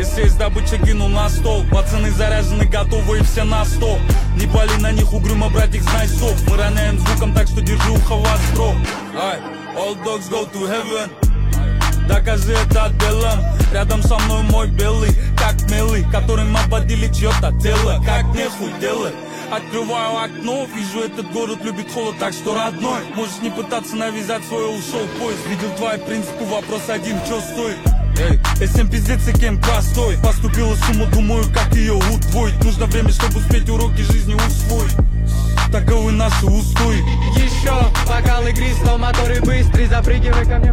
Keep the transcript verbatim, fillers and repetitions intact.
Если есть добыча, кину на стол. Пацаны заряжены, готовы и все на сто. Не пали на них угрюмо, брать их, знай сок. Мы роняем звуком, так что держи ухо востро. Ай, all dogs go to heaven. Докажи это делом. Рядом со мной мой белый, как милый, которым ободили чье-то тело. Как нехуй делать. Открываю окно, вижу, этот город любит холод, так что родной. Можешь не пытаться навязать свой, ушел поезд. Видел твои принципы, вопрос один, чё стоит? Эй, эс эм пиздец и кем простой. Поступила сумма, думаю, как ее удвоить. Нужно время, чтобы успеть уроки жизни усвоить. Таковы наши устои. Еще бокал игристого, моторы быстрый, запрыгивай ко мне.